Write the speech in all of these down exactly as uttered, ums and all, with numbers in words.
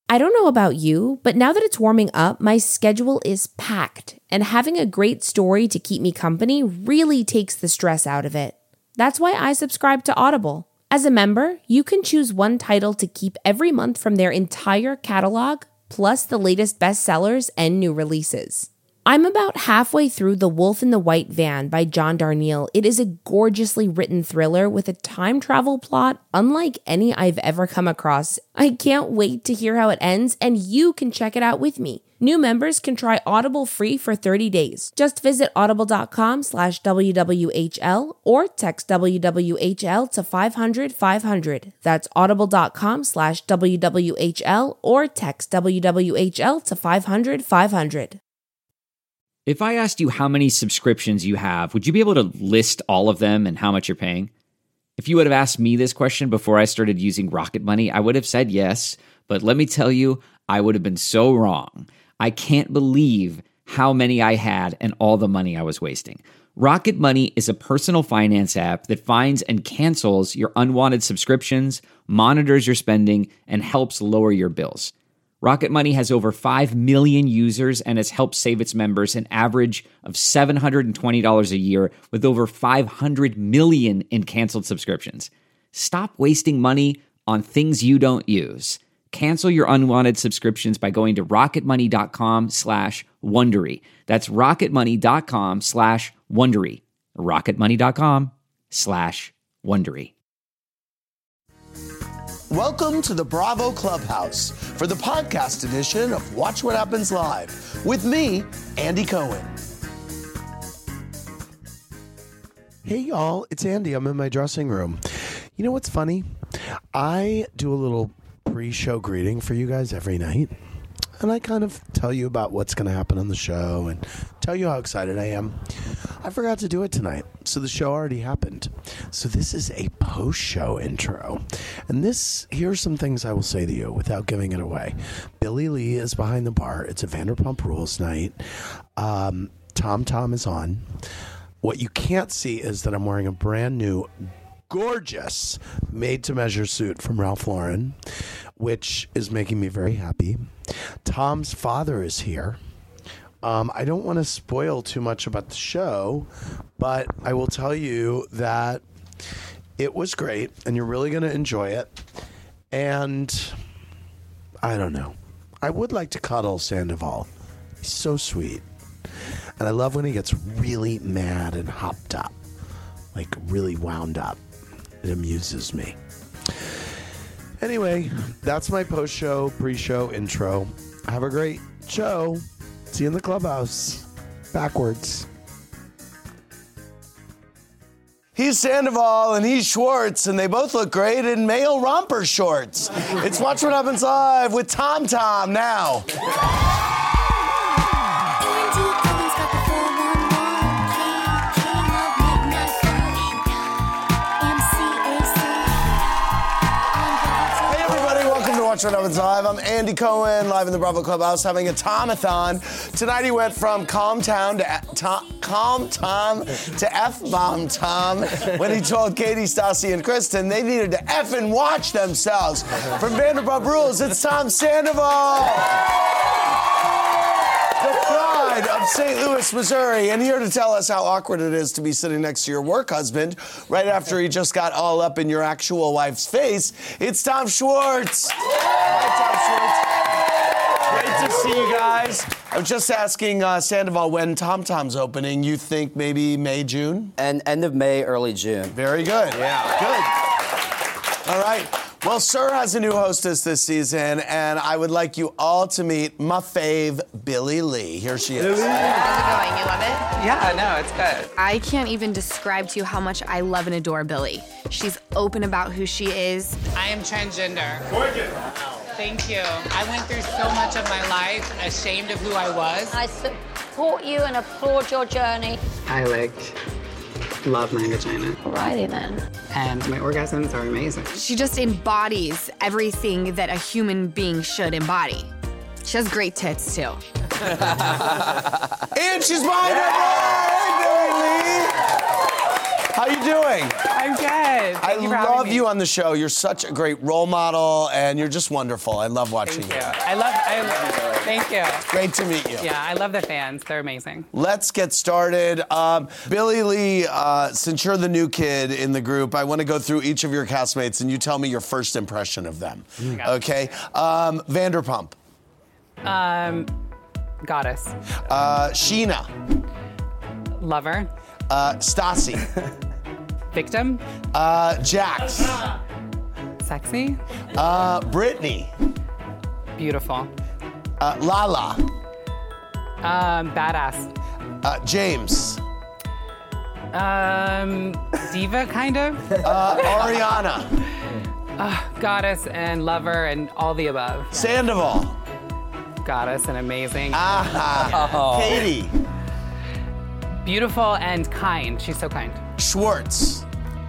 I don't know about you, but now that it's warming up, my schedule is packed, and having a great story to keep me company really takes the stress out of it. That's why I subscribe to Audible. As a member, you can choose one title to keep every month from their entire catalog, plus the latest bestsellers and new releases. I'm about halfway through The Wolf in the White Van by John Darnielle. It is a gorgeously written thriller with a time travel plot unlike any I've ever come across. I can't wait to hear how it ends, and you can check it out with me. New members can try Audible free for thirty days. Just visit audible.com slash WWHL or text W W H L to five hundred five hundred. That's audible.com slash WWHL or text W W H L to five hundred five hundred. If I asked you how many subscriptions you have, would you be able to list all of them and how much you're paying? If you would have asked me this question before I started using Rocket Money, I would have said yes, but let me tell you, I would have been so wrong. I can't believe how many I had and all the money I was wasting. Rocket Money is a personal finance app that finds and cancels your unwanted subscriptions, monitors your spending, and helps lower your bills. Rocket Money has over five million users and has helped save its members an average of seven hundred twenty dollars a year with over five hundred million in canceled subscriptions. Stop wasting money on things you don't use. Cancel your unwanted subscriptions by going to rocketmoney.com slash Wondery. That's rocketmoney.com slash Wondery. rocketmoney.com slash Wondery. Welcome to the Bravo Clubhouse for the podcast edition of Watch What Happens Live with me, Andy Cohen. Hey, y'all, it's Andy. I'm in my dressing room. You know what's funny? I do a little pre-show greeting for you guys every night, and I kind of tell you about what's going to happen on the show and tell you how excited I am. I forgot to do it tonight, so the show already happened. So this is a post-show intro. And this, here's some things I will say to you without giving it away. Billy Lee is behind the bar. It's a Vanderpump Rules night. Um, Tom Tom is on. What you can't see is that I'm wearing a brand new, gorgeous made-to-measure suit from Ralph Lauren, which is making me very happy. Tom's father is here. Um, I don't want to spoil too much about the show, but I will tell you that it was great, and you're really going to enjoy it. And I don't know. I would like to cuddle Sandoval. He's so sweet. And I love when he gets really mad and hopped up, like really wound up. It amuses me. Anyway, that's my post-show, pre-show intro. Have a great show. See you in the clubhouse. Backwards. He's Sandoval and he's Schwartz, and they both look great in male romper shorts. It's Watch What Happens Live with Tom Tom now. Watch What Happens Live. I'm Andy Cohen, live in the Bravo Clubhouse, having a Tom-a-thon. Tonight he went from Calm Town to Tom, Calm Tom to F-Bomb Tom when he told Katie, Stassi, and Kristen they needed to effing watch themselves. From Vanderpump Rules, it's Tom Sandoval. The pride of Saint Louis, Missouri, and here to tell us how awkward it is to be sitting next to your work husband right after he just got all up in your actual wife's face, it's Tom Schwartz. Hi, Tom Schwartz. Great to see you guys. I was just asking uh, Sandoval when Tom Tom's opening. You think maybe May, June? And end of May, early June. Very good. Yeah. Good. All right. Well, Sir has a new hostess this season, and I would like you all to meet my fave, Billy Lee. Here she is. How's it going? You love it? Yeah, no, it's good. I can't even describe to you how much I love and adore Billy. She's open about who she is. I am transgender. Gorgeous. Thank you. I went through so much of my life ashamed of who I was. I support you and applaud your journey. I like love my vagina. Alrighty then. And my orgasms are amazing. She just embodies everything that a human being should embody. She has great tits, too. And she's behind her. Hey, Billy Lee. How How you doing? I'm good. Thank I you for having love me. you on the show. You're such a great role model, and you're just wonderful. I love watching Thank you. you. I love. I, thank you. Great to meet you. Yeah, I love the fans. They're amazing. Let's get started. Um, Billy Lee, uh, since you're the new kid in the group, I want to go through each of your castmates, and you tell me your first impression of them. Okay? Um, Vanderpump. Um, goddess. Uh, Sheena. Lover. Uh, Stassi. Victim. Uh, Jax. Sexy. Uh, Brittany. Beautiful. Uh, Lala. Um, badass. Uh, James. Um, diva, kind of. Uh, Ariana. Uh, goddess and lover and all the above. Sandoval. Goddess and amazing. Ah. Katie. Beautiful and kind. She's so kind. Schwartz.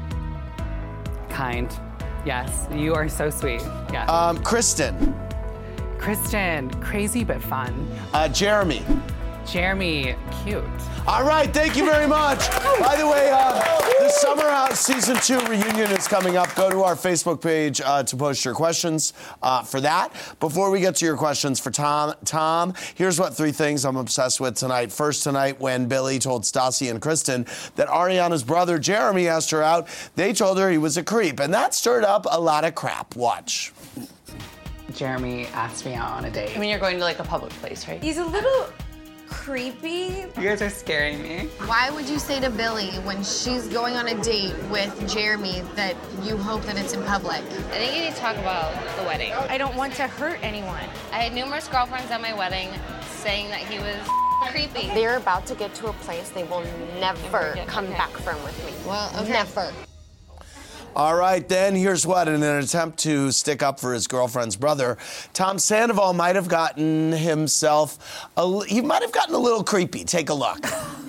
Kind. Yes. You are so sweet. Yes. Um, Kristen. Kristen. Crazy but fun. Uh, Jeremy. Jeremy. Cute. All right, thank you very much. By the way, uh, the Summer House Season two reunion is coming up. Go to our Facebook page uh, to post your questions uh, for that. Before we get to your questions for Tom, Tom, here's what three things I'm obsessed with tonight. First, tonight, when Billy told Stassi and Kristen that Ariana's brother Jeremy asked her out, they told her he was a creep, and that stirred up a lot of crap. Watch. Jeremy asked me out on a date. I mean, you're going to like a public place, right? He's a little creepy. You guys are scaring me. Why would you say to Billy when she's going on a date with Jeremy that you hope that it's in public? I think you need to talk about the wedding. I don't want to hurt anyone. I had numerous girlfriends at my wedding saying that he was creepy. They're about to get to a place they will never come okay. back from with me. Well, okay. Never. All right, then here's what. In an attempt to stick up for his girlfriend's brother, Tom Sandoval might have gotten himself, a, he might have gotten a little creepy. Take a look.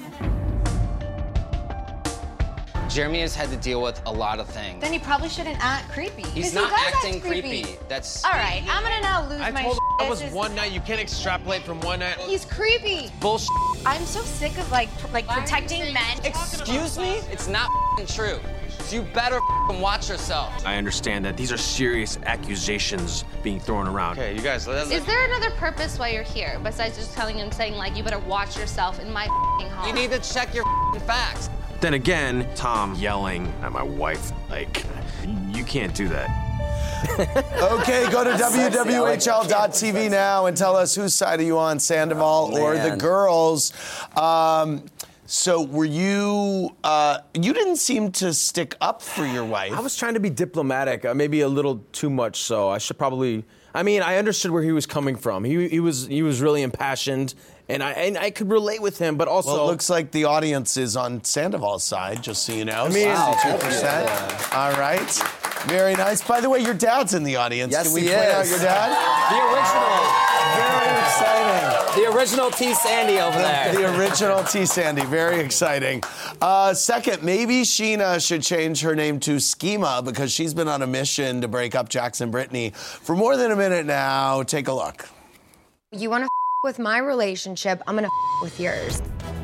Jeremy has had to deal with a lot of things. Then he probably shouldn't act creepy. He's 'Cause not he does acting act creepy. creepy. That's All right, I'm gonna now lose I my told shit. him that It's was just- one night. You can't extrapolate from one night. He's creepy. bullshit. I'm so sick of like pr- like protecting men. Excuse me? It's not true. So you better watch yourself. I understand that these are serious accusations being thrown around. Okay, you guys, let's... Is there another purpose why you're here besides just telling him, saying like, you better watch yourself in my home? You need to check your facts. Then again, Tom yelling at my wife, like, you can't do that. Okay, go to W W H L dot T V now and tell us whose side are you on, Sandoval Oh, or the man. girls. Um, so were you, uh, you didn't seem to stick up for your wife. I was trying to be diplomatic, uh, maybe a little too much so. I should probably, I mean, I understood where he was coming from. He, he was he was really impassioned, and I and I could relate with him, but also... Well, it looks like the audience is on Sandoval's side, just so you know. I mean, sixty-two percent. Yeah. All right. Very nice. By the way, your dad's in the audience. Yes, Can we he point is. out your dad? The original. Very exciting. The original T. Sandy over there. The original T. Sandy. Very exciting. Uh, second, maybe Sheena should change her name to Schema because she's been on a mission to break up Jax and Brittany for more than a minute now. Take a look. You want to with my relationship, I'm gonna with yours.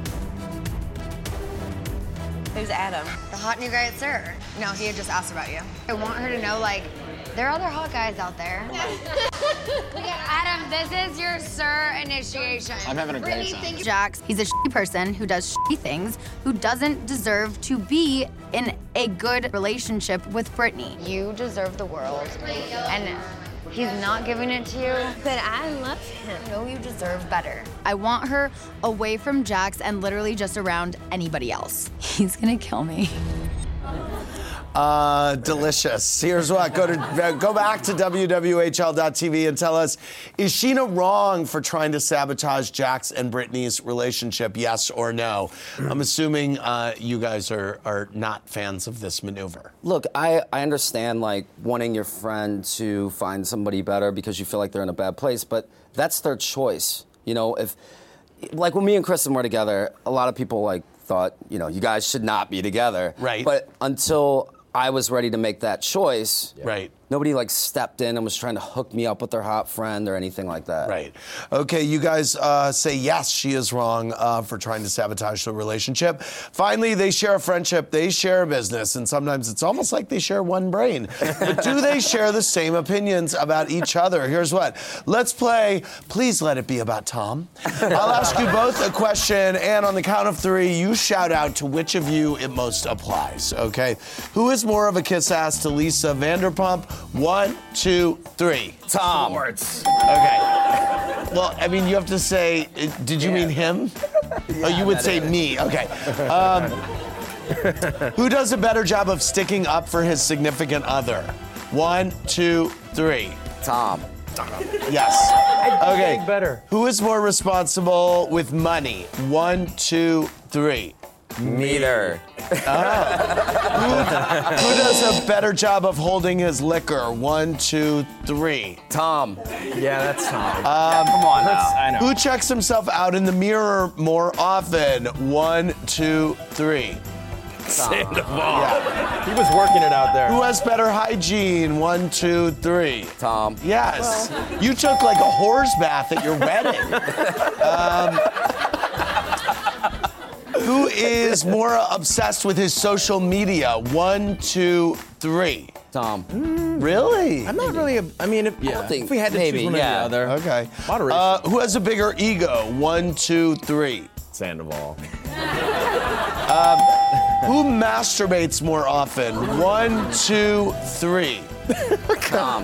Who's Adam? The hot new guy at Sir. No, he had just asked about you. I want her to know, like, there are other hot guys out there. Adam, this is your Sir initiation. I'm having a great time. Jax, he's a shitty person who does shitty things, who doesn't deserve to be in a good relationship with Brittany. You deserve the world, and he's not giving it to you. But I love him. I know you deserve better. I want her away from Jax and literally just around anybody else. He's gonna kill me. Uh, delicious. Here's what. Go to uh, go back to W W H L dot T V and tell us, is Sheena wrong for trying to sabotage Jax and Brittany's relationship, yes or no? I'm assuming uh, you guys are, are not fans of this maneuver. Look, I, I understand, like, wanting your friend to find somebody better because you feel like they're in a bad place, but that's their choice. You know, if, like, when me and Kristen were together, a lot of people, like, thought, you know, you guys should not be together. Right. But until I was ready to make that choice, Right. nobody like stepped in and was trying to hook me up with their hot friend or anything like that. Right. Okay, you guys uh, say yes, she is wrong uh, for trying to sabotage the relationship. Finally, they share a friendship, they share a business, and sometimes it's almost like they share one brain. But do they share the same opinions about each other? Here's what. Let's play Please Let It Be About Tom. I'll ask you both a question, and on the count of three, you shout out to which of you it most applies, okay? Who is more of a kiss ass to Lisa Vanderpump? One, two, three. Tom. Schwartz. Okay. Well, I mean, you have to say, did you yeah. mean him? Yeah, oh, you would say is. me. Okay. Um, who does a better job of sticking up for his significant other? One, two, three. Tom. Yes. Okay. Better. Who is more responsible with money? One, two, three. Neither. Oh. who, who does a better job of holding his liquor? One, two, three. Tom. Yeah, that's Tom. Um, Come on now. I know. Who checks himself out in the mirror more often? One, two, three. Sandoval. Yeah. He was working it out there. Who has better hygiene? One, two, three. Tom. Yes. Well. You took like a horse bath at your wedding. um, who is more obsessed with his social media? One, two, three. Tom. Mm, really? I'm not really a, I mean, if, yeah. I think if we had to maybe, choose one yeah. or the other. Okay. Moderation. Uh, who has a bigger ego? One, two, three. Sandoval. um, who masturbates more often? One, two, three. Tom.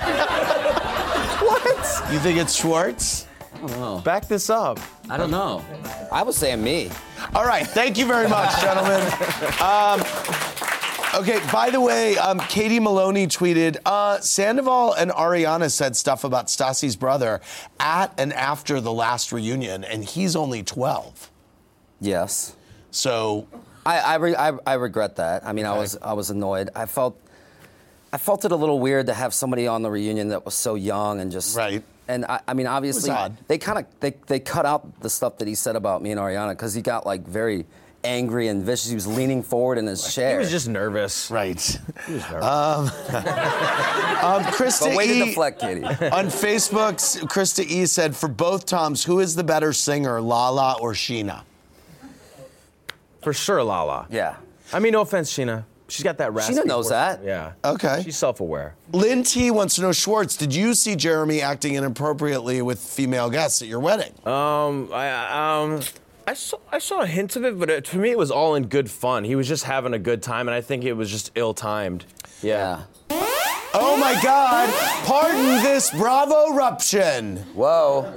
What? You think it's Schwartz? I don't know. Back this up. I don't know. I was saying me. All right. Thank you very much, gentlemen. Um, okay. By the way, um, Katie Maloney tweeted, uh, Sandoval and Ariana said stuff about Stassi's brother at and after the last reunion, and he's only twelve. Yes. So, I I, re- I, I regret that. I mean, okay. I was I was annoyed. I felt I felt it a little weird to have somebody on the reunion that was so young and just right. And I, I mean, obviously, they kind of they, they cut out the stuff that he said about me and Ariana because he got like very angry and vicious. He was leaning forward in his chair. He was just nervous. Right. He was nervous. Um, um, Krista but way E. to deflect, Katie. On Facebook, Krista E. said, for both Toms, who is the better singer, Lala or Sheena? For sure, Lala. Yeah. I mean, no offense, Sheena. She's got that raspy Sheena knows voice. that. Yeah. Okay. She's self-aware. Lynn T. wants to know, Schwartz, did you see Jeremy acting inappropriately with female guests at your wedding? Um, I, um, I saw, I saw a hint of it, but it, to me, it was all in good fun. He was just having a good time, and I think it was just ill-timed. Yeah. Oh, my God. Pardon this Bravo-ruption. Whoa.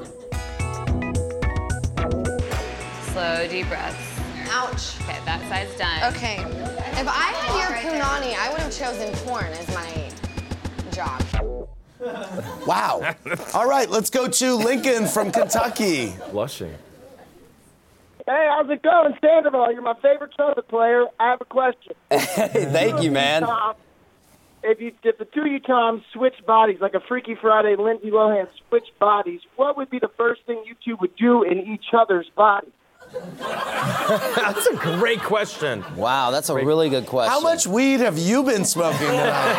Slow, deep breaths. Ouch. Okay, that side's done. Okay. If I had your right punani, there. I would have chosen porn as my job. Wow. All right, let's go to Lincoln from Kentucky. Blushing. Hey, how's it going, Sandoval? You're my favorite trumpet player. I have a question. Hey, thank you, man. Tom, if you, if the two of you Toms switched bodies, like a Freaky Friday, Lindsay Lohan switched bodies, what would be the first thing you two would do in each other's body? That's a great question. Wow, that's a great. really good question. How much weed have you been smoking tonight?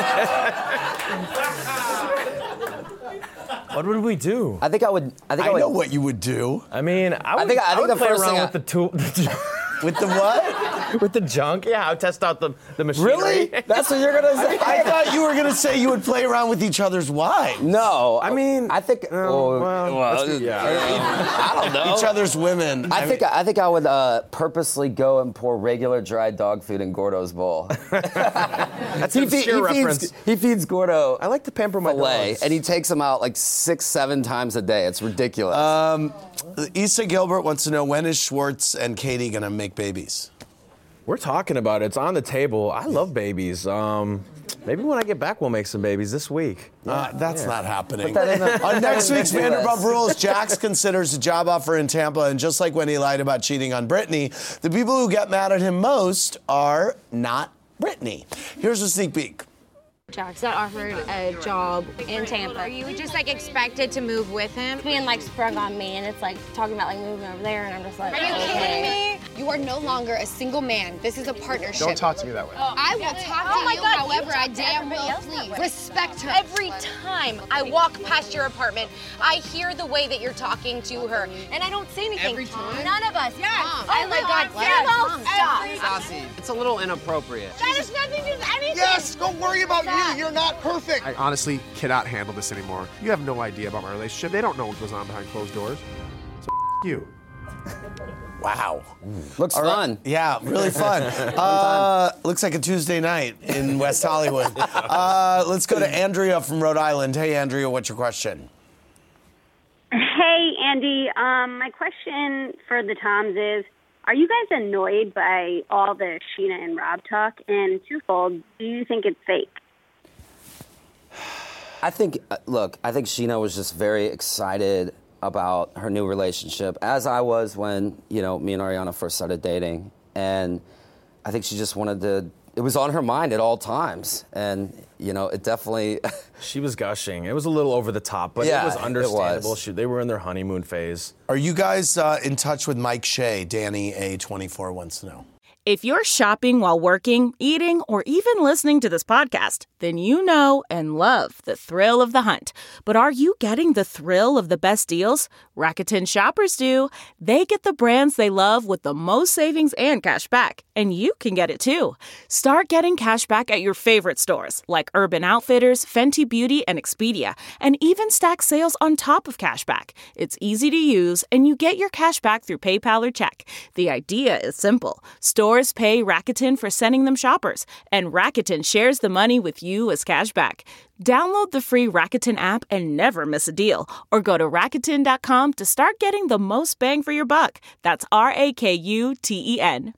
What would we do? I think I would. I think I, I would, know what you would do. I mean, I would. I think. I, I think would the play first around thing with I, the tool. With the what? With the junk? Yeah, I would test out the, the machinery. Really? That's what you're gonna say? I thought you were gonna say you would play around with each other's wives. No, I mean, I think. Um, oh, well, well, yeah. I don't know. Each other's women. I, I think. mean, I think I would uh, purposely go and pour regular dry dog food in Gordo's bowl. That's he, an obscure he reference. Feeds, he feeds Gordo. I like to pamper my filet, dogs. and he takes them out like six, seven times a day. It's ridiculous. Um, Issa Gilbert wants to know, when is Schwartz and Katie gonna make babies? We're talking about it. It's on the table. I love babies. Um, maybe when I get back, we'll make some babies this week. Yeah, uh, that's yeah. not happening. That on next week's Vanderpump Rules, Jax considers a job offer in Tampa, and just like when he lied about cheating on Brittany, the people who get mad at him most are not Brittany. Here's a sneak peek. Jax got offered a job in Tampa. Are you just like expected to move with him? Being like sprung on me, and it's like talking about like moving over there, and I'm just like, are you okay. kidding me? You are no longer a single man. This is a partnership. Don't talk to me that way. Oh, I will yeah, talk to oh my you God, however you I damn well please. Respect her. Every time I walk past your apartment, I hear the way that you're talking to her, and I don't say anything. Every time? None of us. Yes. Mom. Oh my God. Sandoval, stop. Stassi, it's a little inappropriate. That has nothing to do with anything. Yes, don't worry about you. You're not perfect. I honestly cannot handle this anymore. You have no idea about my relationship. They don't know what goes on behind closed doors. So f- you. Wow. Looks All fun. Right. Yeah, really fun. uh, looks like a Tuesday night in West Hollywood. Uh, let's go to Andrea from Rhode Island. Hey, Andrea, what's your question? Hey, Andy. Um, my question for the Toms is, are you guys annoyed by all the Sheena and Rob talk? And twofold, do you think it's fake? I think, uh, look, I think Sheena was just very excited about her new relationship, as I was when, you know, me and Ariana first started dating. And I think she just wanted to, it was on her mind at all times. And, you know, it definitely... She was gushing. It was a little over the top, but yeah, it was understandable. It was. She, they were in their honeymoon phase. Are you guys uh, in touch with Mike Shea? Danny A twenty-four wants to know. If you're shopping while working, eating, or even listening to this podcast, then you know and love the thrill of the hunt. But are you getting the thrill of the best deals? Rakuten shoppers do. They get the brands they love with the most savings and cash back. And you can get it too. Start getting cash back at your favorite stores like Urban Outfitters, Fenty Beauty, and Expedia. And even stack sales on top of cash back. It's easy to use, and you get your cash back through PayPal or check. The idea is simple. Stores pay Rakuten for sending them shoppers, and Rakuten shares the money with you as cash back. Download the free Rakuten app and never miss a deal, or go to Rakuten dot com to start getting the most bang for your buck. That's R A K U T E N.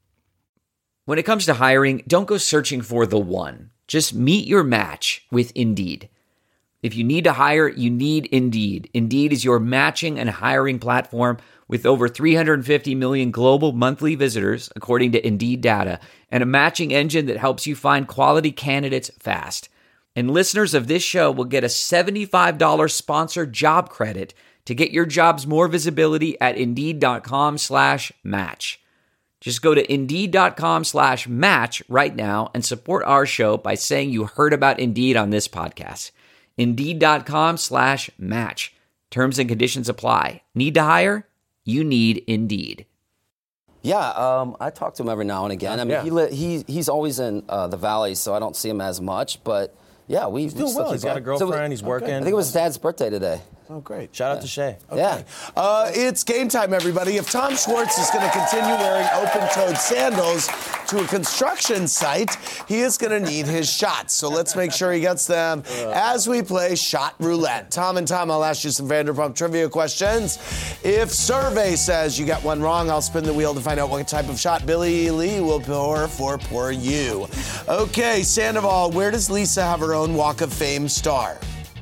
When it comes to hiring, don't go searching for the one. Just meet your match with Indeed. If you need to hire, you need Indeed. Indeed is your matching and hiring platform with over three hundred fifty million global monthly visitors, according to Indeed data, and a matching engine that helps you find quality candidates fast. And listeners of this show will get a seventy-five dollars sponsored job credit to get your jobs more visibility at Indeed.com slash match. Just go to Indeed.com slash match right now and support our show by saying you heard about Indeed on this podcast. Indeed.com slash match. Terms and conditions apply. Need to hire? You need Indeed. Yeah, um, I talk to him every now and again. I mean, Yeah. he li- he he's always in uh, the Valley, so I don't see him as much. But yeah, we He's doing well. He's got a girlfriend. He's working. I think it was his dad's birthday today. Oh, great. Shout out Yeah. to Shay. Yeah. Uh, it's game time, everybody. If Tom Schwartz is going to continue wearing open-toed sandals to a construction site, he is going to need his shots. So let's make sure he gets them as we play Shot Roulette. Tom and Tom, I'll ask you some Vanderpump trivia questions. If survey says you get one wrong, I'll spin the wheel to find out what type of shot Billy Lee will pour for poor you. Okay, Sandoval, where does Lisa have her own Walk of Fame star?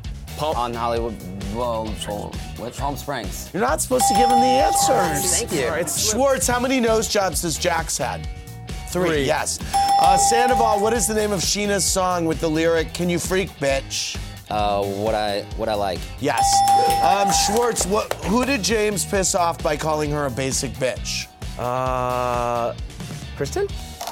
On Hollywood, well, which Palm Springs. You're not supposed to give him the answers. Thank you. Schwartz, how many nose jobs does Jax had? Three, Three. yes. Uh, Sandoval, what is the name of Sheena's song with the lyric, "Can you freak, bitch"? Uh, what I what I like. Yes. Um, Schwartz, what, who did James piss off by calling her a basic bitch? Uh, Kristen?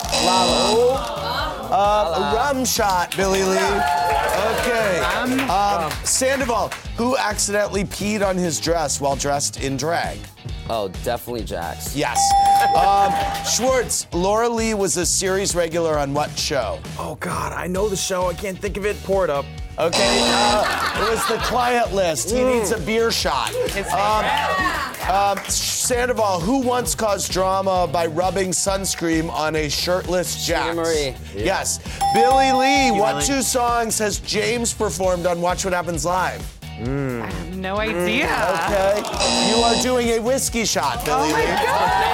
Lala. Uh, rum shot, Billy Lee. Okay. Um, Sandoval, who accidentally peed on his dress while dressed in drag? Oh, definitely Jax. Yes. Um, Schwartz, Laura Lee was a series regular on what show? Oh, God, I know the show. I can't think of it. Pour it up. Okay, uh, it was The Client List. He needs a beer shot. Um, um, Sandoval, who once caused drama by rubbing sunscream on a shirtless Jax? Marie. Yes. Billy Lee, what two songs has James performed on Watch What Happens Live? I have no idea. Okay. You are doing a whiskey shot, Billy Oh my Lee.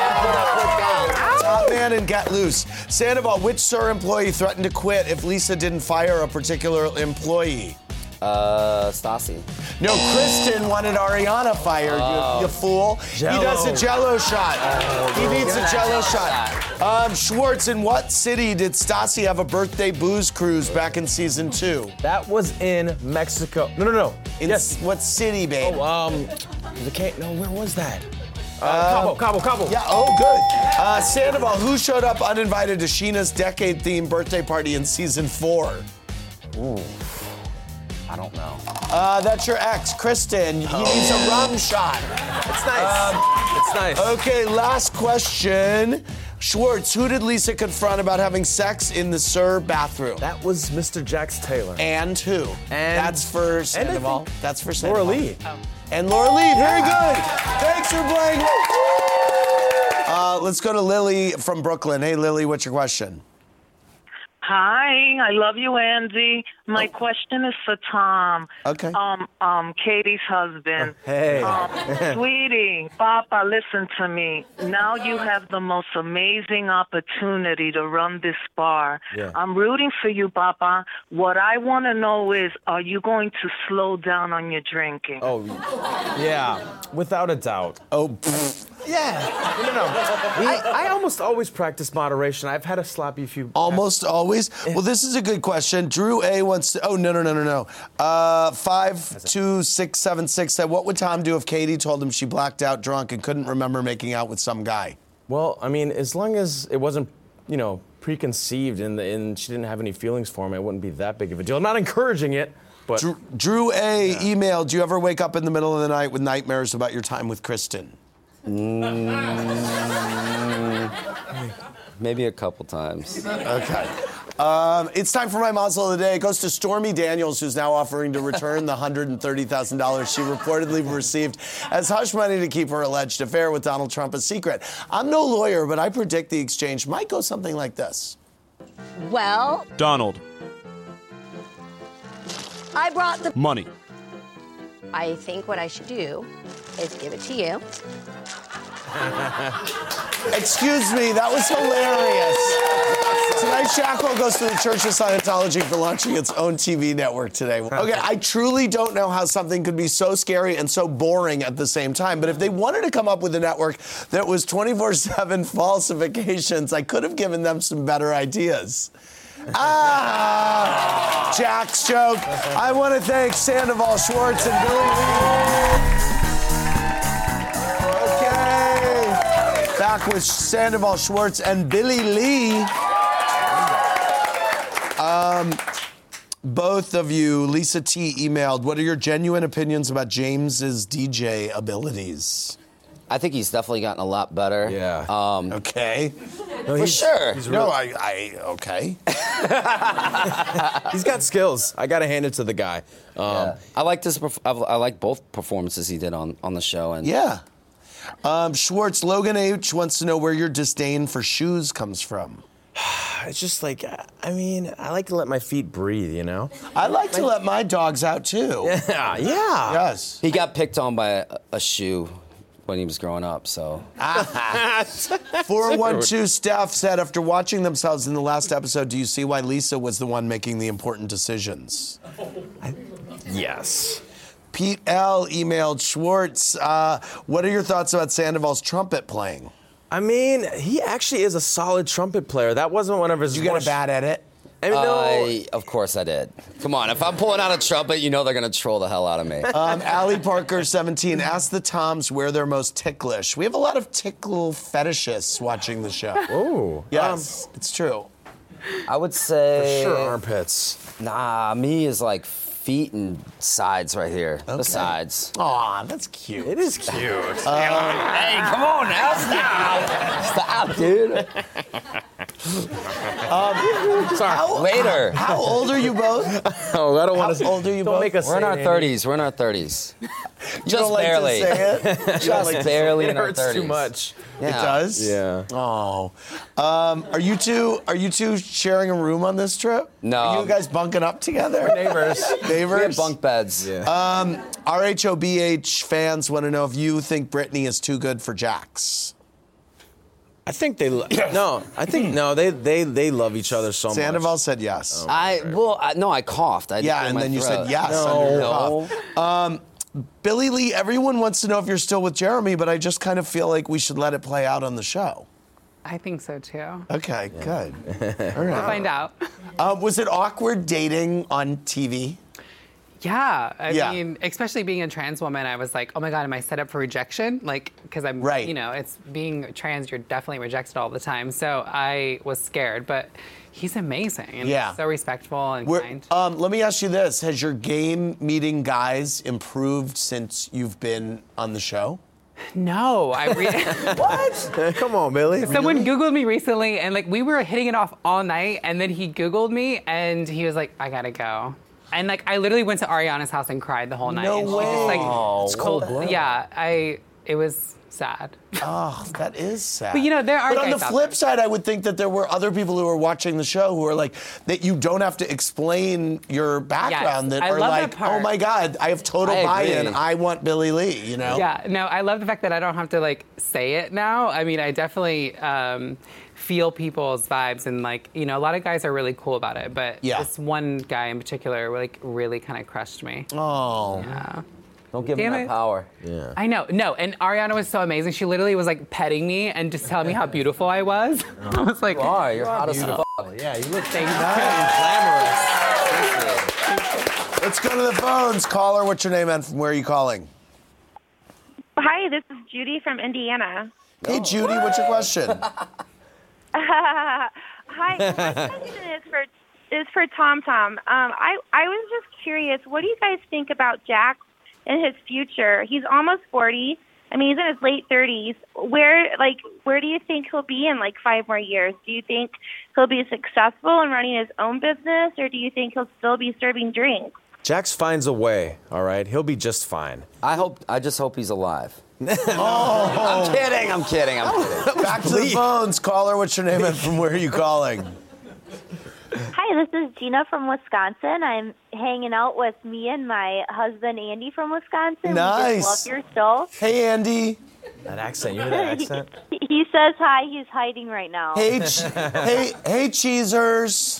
God. Top Man and Get Loose. Sandoval, which S U R employee threatened to quit if Lisa didn't fire a particular employee? Uh, Stassi. No, Kristen wanted Ariana fired, Oh. you, you fool. Jell-O. He does a Jell-O shot. Oh, he needs a yeah. Jell-O shot. Um, Schwartz, in what city did Stassi have a birthday booze cruise back in season two? That was in Mexico. No, no, no. In yes. What city, babe? Oh, um, the can't. No, where was that? Uh, Cabo, Cabo, Cabo. Yeah, oh, good. Uh, Sandoval, who showed up uninvited to Sheena's decade-themed birthday party in season four? Ooh. I don't know. Uh, that's your ex, Kristen. He Oh. needs a rum shot. It's nice. Um, it's nice. Okay, last question. Schwartz, who did Lisa confront about having sex in the Sir bathroom? That was Mister Jax Taylor. And who? And that's for Sandoval. think That's for Laura Sandoval. Lee. Oh. And Laura Lee, very good. Thanks for playing. Uh, let's go to Lily from Brooklyn. Hey, Lily, what's your question? Hi, I love you, Andy. My question is for Tom. Okay. Um, um, Katie's husband. Hey. Um, sweetie, Papa, listen to me. Now you have the most amazing opportunity to run this bar. Yeah. I'm rooting for you, Papa. What I want to know is, are you going to slow down on your drinking? Oh, yeah, without a doubt. Oh, pfft. Yeah. No, no, no. I, I almost always practice moderation. I've had a sloppy few. Almost always? Well, this is a good question. Drew A wants to. Oh, no, no, no, no, no. Uh, five two six seven six said, what would Tom do if Katie told him she blacked out drunk and couldn't remember making out with some guy? Well, I mean, as long as it wasn't, you know, preconceived and, the, and she didn't have any feelings for him, it wouldn't be that big of a deal. I'm not encouraging it, but. Drew, Drew A yeah. emailed, do you ever wake up in the middle of the night with nightmares about your time with Kristen? Mm, maybe a couple times. Okay. Um, it's time for my Mazel of the Day. It goes to Stormy Daniels, who's now offering to return the one hundred thirty thousand dollars she reportedly received as hush money to keep her alleged affair with Donald Trump a secret. I'm no lawyer, but I predict the exchange might go something like this. Well, Donald. I brought the Money. I think what I should do is give it to you. Excuse me, that was hilarious. Tonight, Shackle goes to the Church of Scientology for launching its own T V network today. Okay, I truly don't know how something could be so scary and so boring at the same time, but if they wanted to come up with a network that was twenty-four seven falsifications, I could have given them some better ideas. Ah, Jack's joke. I want to thank Sandoval, Schwartz, and Billy Lee. Okay, back with Sandoval, Schwartz, and Billy Lee. Um, both of you, Lisa T emailed, what are your genuine opinions about James's D J abilities? I think he's definitely gotten a lot better. Yeah. Um, okay. No, for sure. He's no, I, I, okay. He's got skills. I got to hand it to the guy. Um, yeah. I like this. I like both performances he did on, on the show. And yeah. Um, Schwartz, Logan H wants to know where your disdain for shoes comes from. It's just like, I mean, I like to let my feet breathe, you know? I like to let my dogs out, too. Yeah, yeah. Yes. He got picked on by a, a shoe when he was growing up, so. four one two Steph said, after watching themselves in the last episode, do you see why Lisa was the one making the important decisions? I, yes. Pete L. emailed Schwartz, uh, what are your thoughts about Sandoval's trumpet playing? I mean, he actually is a solid trumpet player. That wasn't one of his... You get a bad at it? I mean, no. I, of course I did. Come on, if I'm pulling out a trumpet, you know they're going to troll the hell out of me. Um, Allie Parker, seventeen, ask the Toms where they're most ticklish. We have a lot of tickle fetishists watching the show. Oh. Yes, um, it's true. I would say... For sure, armpits. Nah, me is like feet and sides right here. Okay. The sides. Aw, that's cute. It is cute. Um, hey, come on now, stop. Stop, dude. Um, Sorry. How, Later. How, how old are you both? Oh, I don't want to. How old are you don't both? Make us We're in our it, thirties. We're in our thirties. Just don't like barely. To say it? Just like barely it in our hurts thirties. too much. Yeah. It does? Yeah. Oh. Um, are you two? Are you two sharing a room on this trip? No. Are you guys bunking up together? We're neighbors. Neighbors. We have bunk beds. Yeah. Um, R H O B H fans want to know if you think Brittany is too good for Jax. I think they lo- no. I think no. They they they love each other so Sandoval much. said yes. Oh, I well I, no. I coughed. I yeah, and then you throat. said yes. No. Under your No. cough. Um, Billy Lee, everyone wants to know if you're still with Jeremy, but I just kind of feel like we should let it play out on the show. I think so too. Okay, good. All right. We'll find out. Uh, was it awkward dating on T V? Yeah, I Yeah. mean, especially being a trans woman, I was like, oh my God, am I set up for rejection? Like, because I'm, Right. you know, it's being trans, you're definitely rejected all the time. So I was scared, but he's amazing and Yeah. so respectful and We're- kind. um, let me ask you this. Has your game meeting guys improved since you've been on the show? No, I re- What? Come on, Billy. Someone Googled me recently, and like we were hitting it off all night, and then he Googled me, and he was like, "I gotta go," and like I literally went to Ariana's house and cried the whole night. No and she way. just, like, Oh, it's told- cold-blooded. Yeah, I. It was sad. Oh, that is sad. But you know, there are But on guys the out flip there. side, I would think that there were other people who were watching the show who are like, that you don't have to explain your background, Yes, that I are love that like, part. oh my God, I have total I agree. buy-in. I want Billy Lee, you know? Yeah, no, I love the fact that I don't have to like say it now. I mean, I definitely um, feel people's vibes, and like, you know, a lot of guys are really cool about it, but Yeah. this one guy in particular, like, really kind of crushed me. Oh. Yeah. Don't give Damn him that it. power. Yeah. I know, no, and Ariana was so amazing. She literally was like petting me and just telling me how beautiful I was. I was like, You are. You're hot as fuck. Yeah, you look thank Nice. Let's go to the phones. Caller, what's your name and from where are you calling? Hi, this is Judy from Indiana. Hey, Judy, what's your question? Hi, my question is for is for Tom Tom. Um, I I was just curious, what do you guys think about Jack and his future? He's almost forty. I mean, he's in his late thirties. Where like where do you think he'll be in like five more years? Do you think he'll be successful in running his own business, or do you think he'll still be serving drinks? Jax finds a way, all right? He'll be just fine. I hope. I just hope he's alive. Oh. I'm kidding. I'm kidding. I'm kidding. Back to the phones. Caller, what's your name and from where are you calling? Hi, this is Gina from Wisconsin. I'm hanging out with me and my husband Andy from Wisconsin. Nice. We just love your show. Hey, Andy. That accent, you hear that accent? He, he says hi. He's hiding right now. Hey, ch- hey, hey, cheesers.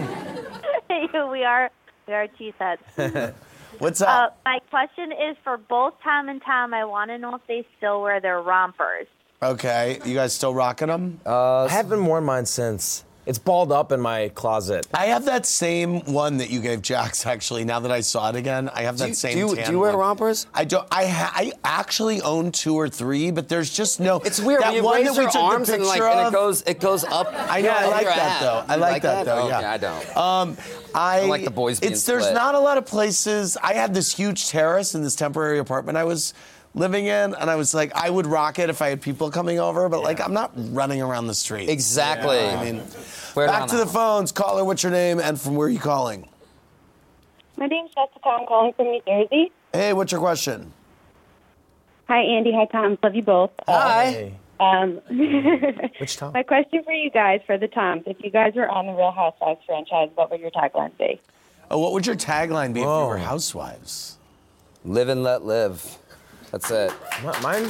we are we are cheeseheads. What's Uh, up? my question is for both Tom and Tom. I want to know if they still wear their rompers. Okay, you guys still rocking them? Uh, I haven't worn mine since. It's balled up in my closet. I have that same one that you gave Jax. Actually, now that I saw it again, I have that Do you- same. do you- tan do you wear one. rompers? I don't. I ha- I actually own two or three, but there's just no. It's weird. That when you one raise that we your took arms the and like picture and it of- goes it goes up. I know. I over like your that ab. though. I You like, that, though. Okay, Yeah. I don't. Um, I, I like the boys being It's there's split. not a lot of places. I had this huge terrace in this temporary apartment I was living in, and I was like, I would rock it if I had people coming over, but like I'm not running around the streets. Exactly. You know? I mean, Wear it back on to the the phones. Caller, what's your name and from where are you calling? My name's Jessica. I'm calling from New Jersey. Hey, what's your question? Hi, Andy. Hi, Tom. Love you both. Hi. Um, Which Tom? My question for you guys, for the Toms, if you guys were on the Real Housewives franchise, what would your tagline be? Oh, what would your tagline be Whoa. if you were housewives? Live and let live. That's it. Mi- Mine?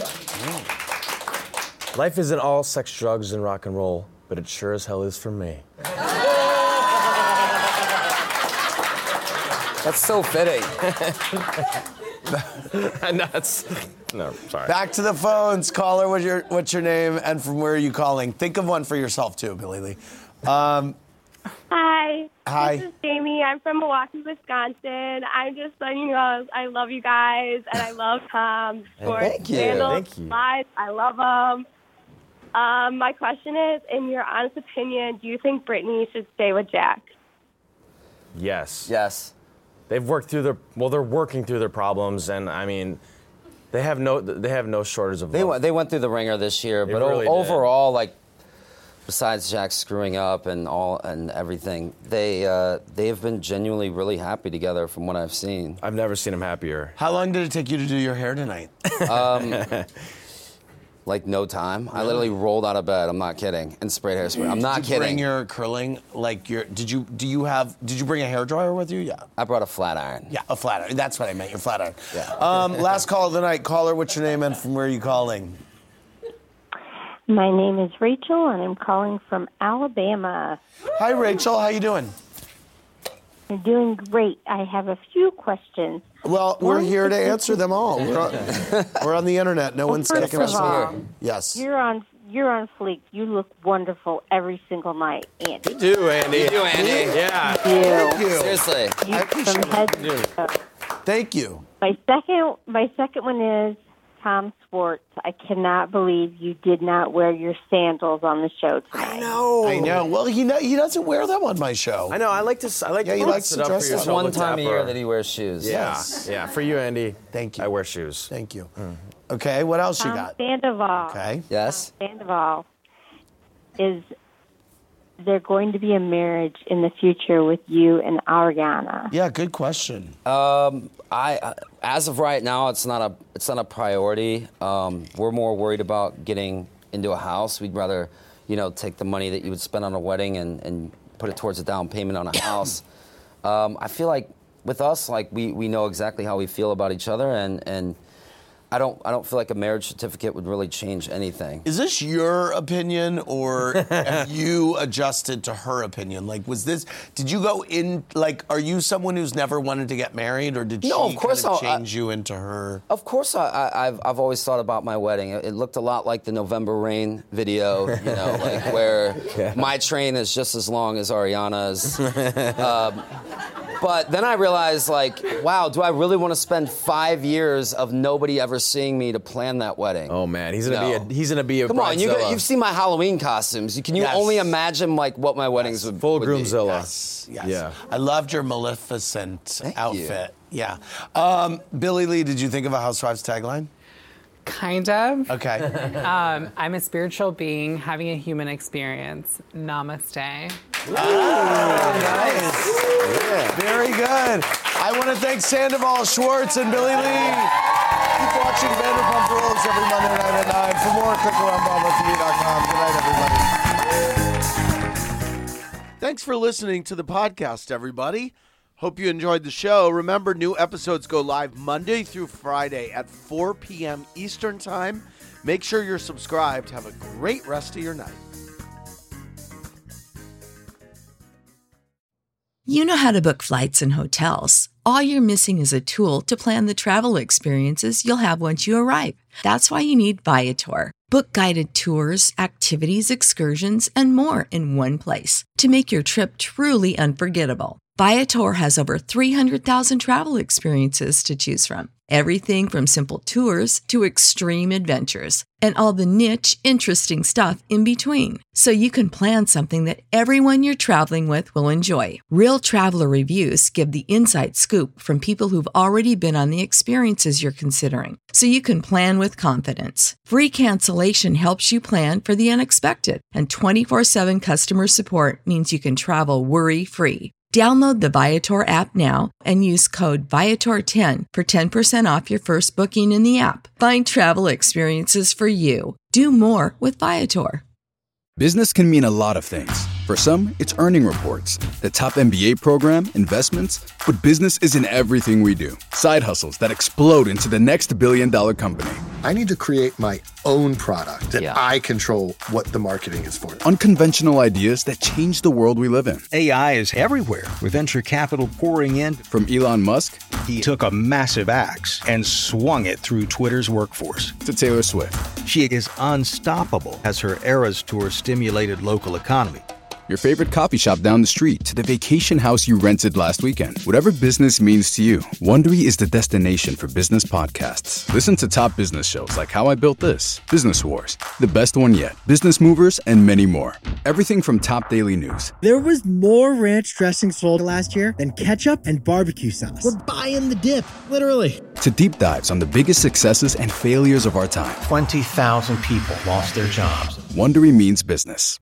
Life isn't all sex, drugs, and rock and roll, but it sure as hell is for me. That's so fitting. And that's no, sorry. Back to the phones. Caller, what's your what's your name and from where are you calling? Think of one for yourself too, Billy Lee. Um, Hi. Hi. This is Jamie. I'm from Milwaukee, Wisconsin. I'm just letting you know I love you guys, and I love Tom. Sports, Thank you. Scandal, Thank you. Lies, I love them. Um, my question is, in your honest opinion, do you think Brittany should stay with Jack? Yes. Yes. They've worked through their well. They're working through their problems, and I mean, they have no they have no shortage of. They love. went, they went through the ringer this year, They but o- really did. overall, like, besides Jack screwing up and all and everything, they uh, they have been genuinely really happy together from what I've seen. I've never seen him happier. how long did it take you to do your hair tonight? Um, like no time. I literally rolled out of bed. I'm not kidding, and sprayed hairspray. I'm not did you kidding. bring your curling like your? Did you do you have? Did you bring a hairdryer with you? Yeah. I brought a flat iron. Yeah, a flat iron. That's what I meant. Your flat iron. Yeah. Um, last call of the night. Caller, what's your name and from where are you calling? My name is Rachel, and I'm calling from Alabama. Hi, Rachel. How you doing? I'm doing great. I have a few questions. Well, we're One here to is- answer them all. We're on, we're on the internet. No Well, one's first taking of us all, away. Yes. You're on. You're on fleek. You look wonderful every single night, Andy. You do, Andy. You do, Andy. Yeah. You. Thank you. Seriously. You I appreciate from it. head to toe. Thank you. My second, my second one is Tom Schwartz. I cannot believe you did not wear your sandals on the show tonight. I know. I know. Well, he know, he doesn't wear them on my show. I know. I like to. I like Yeah, to he likes it to up dress for up. yourself. One Look time a dapper. year that he wears shoes. Yeah. Yes. Yeah. For you, Andy. Thank you. I wear shoes. Thank you. Okay, what else you Tom got? Sandoval. Okay. Yes. Sandoval, is there going to be a marriage in the future with you and Ariana? Yeah, good question. Um, I, I as of right now, it's not a it's not a priority. Um, we're more worried about getting into a house. We'd rather, you know, take the money that you would spend on a wedding and, and put it towards a down payment on a house. um, I feel like with us, like we, we know exactly how we feel about each other, and and. I don't. I don't feel like a marriage certificate would really change anything. Is this your opinion, or have you adjusted to her opinion? Like, was this? Did you go in? Like, are you someone who's never wanted to get married, or did No, she of course kind of I'll- change you into her? Of course, I, I, I've I've always thought about my wedding. It, it looked a lot like the November Rain video, you know, like where my train is just as long as Ariana's. um, but then I realized, like, wow, do I really want to spend five years of nobody ever seeing me to plan that wedding? Oh man, he's gonna No. be a he's gonna be a Come on, you, bridezilla. you've seen my Halloween costumes. Can you Yes. only imagine like what my weddings would full would be? groomzilla. Yes, yes. Yeah. I loved your Maleficent you. outfit. Yeah. Um, Billy Lee, did you think of a Housewives tagline? Kind of. Okay. Um, I'm a spiritual being having a human experience. Namaste. Nice. Very good. I want to thank Sandoval, Schwartz, and Billy Lee. Keep watching Vanderpump Rules every Monday night at nine. For more, click around Bravo T V dot com. Good night, everybody. Thanks for listening to the podcast, everybody. Hope you enjoyed the show. Remember, new episodes go live Monday through Friday at four p.m. Eastern Time. Make sure you're subscribed. Have a great rest of your night. You know how to book flights and hotels. All you're missing is a tool to plan the travel experiences you'll have once you arrive. That's why you need Viator. Book guided tours, activities, excursions, and more in one place to make your trip truly unforgettable. Viator has over three hundred thousand travel experiences to choose from. Everything from simple tours to extreme adventures and all the niche, interesting stuff in between. So you can plan something that everyone you're traveling with will enjoy. Real traveler reviews give the inside scoop from people who've already been on the experiences you're considering. So you can plan with confidence. Free cancellation helps you plan for the unexpected. And twenty-four seven customer support means you can travel worry-free. Download the Viator app now and use code Viator ten for ten percent off your first booking in the app. Find travel experiences for you. Do more with Viator. Business can mean a lot of things. For some, it's earning reports, the top M B A program, investments, but business isn't everything we do. Side hustles that explode into the next billion dollar company. I need to create my own product that Yeah. I control what the marketing is for. Unconventional ideas that change the world we live in. A I is everywhere, with venture capital pouring in. From Elon Musk, he took a massive axe and swung it through Twitter's workforce. To Taylor Swift. She is unstoppable as her Eras tour stimulated local economy. Your favorite coffee shop down the street to the vacation house you rented last weekend. Whatever business means to you, Wondery is the destination for business podcasts. Listen to top business shows like How I Built This, Business Wars, The Best One Yet, Business Movers, and many more. Everything from top daily news. There was more ranch dressing sold last year than ketchup and barbecue sauce. We're buying the dip, literally. To deep dives on the biggest successes and failures of our time. twenty thousand people lost their jobs. Wondery means business.